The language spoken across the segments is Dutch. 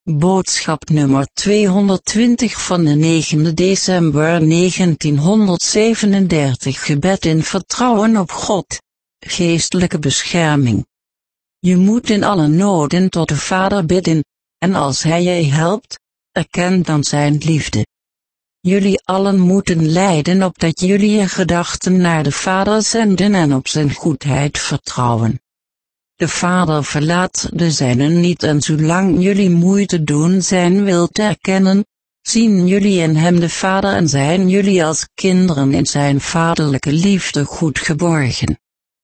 Boodschap nummer 220 van de 9 december 1937. Gebed in vertrouwen op God. Geestelijke bescherming. Je moet in alle noden tot de Vader bidden, en als Hij je helpt, erken dan zijn liefde. Jullie allen moeten lijden opdat jullie je gedachten naar de Vader zenden en op zijn goedheid vertrouwen. De Vader verlaat de zijnen niet en zolang jullie moeite doen zijn wil te erkennen, zien jullie in hem de Vader en zijn jullie als kinderen in zijn vaderlijke liefde goed geborgen.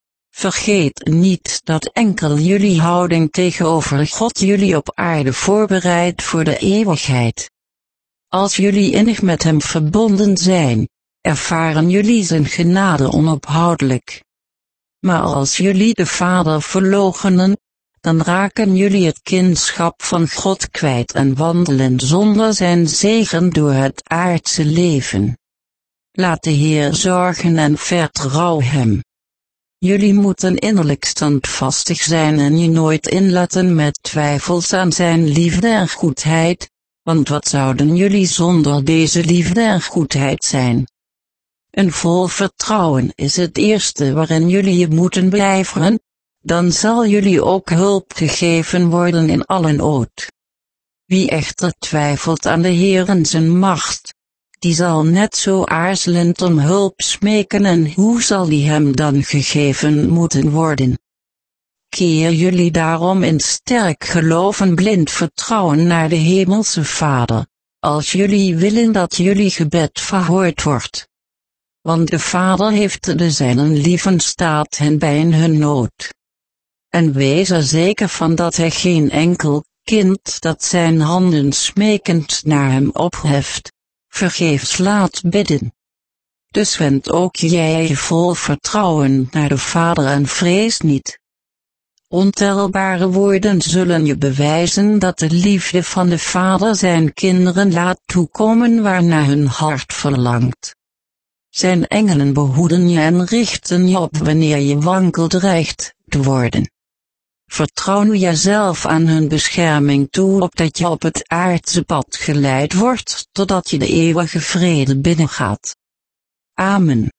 Vergeet niet dat enkel jullie houding tegenover God jullie op aarde voorbereidt voor de eeuwigheid. Als jullie innig met hem verbonden zijn, ervaren jullie zijn genade onophoudelijk. Maar als jullie de Vader verloochenen, dan raken jullie het kindschap van God kwijt en wandelen zonder zijn zegen door het aardse leven. Laat de Heer zorgen en vertrouw hem. Jullie moeten innerlijk standvastig zijn en je nooit inlaten met twijfels aan zijn liefde en goedheid, want wat zouden jullie zonder deze liefde en goedheid zijn? Een vol vertrouwen is het eerste waarin jullie je moeten blijven, dan zal jullie ook hulp gegeven worden in alle nood. Wie echter twijfelt aan de Heer en zijn macht, die zal net zo aarzelend om hulp smeken en hoe zal die hem dan gegeven moeten worden? Keer jullie daarom in sterk geloof en blind vertrouwen naar de Hemelse Vader, als jullie willen dat jullie gebed verhoord wordt. Want de Vader heeft de zijnen lief en staat hen bij in hun nood. En wees er zeker van dat hij geen enkel kind dat zijn handen smekend naar hem opheft, vergeefs laat bidden. Dus wend ook jij vol vertrouwen naar de Vader en vrees niet. Ontelbare woorden zullen je bewijzen dat de liefde van de Vader zijn kinderen laat toekomen waarnaar hun hart verlangt. Zijn engelen behoeden je en richten je op wanneer je wankel dreigt te worden. Vertrouw jezelf aan hun bescherming toe opdat je op het aardse pad geleid wordt totdat je de eeuwige vrede binnengaat. Amen.